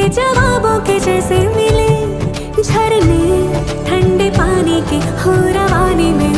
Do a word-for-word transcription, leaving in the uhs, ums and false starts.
जवाबों के जैसे मिले झरने ठंडे पानी के हो रवानी में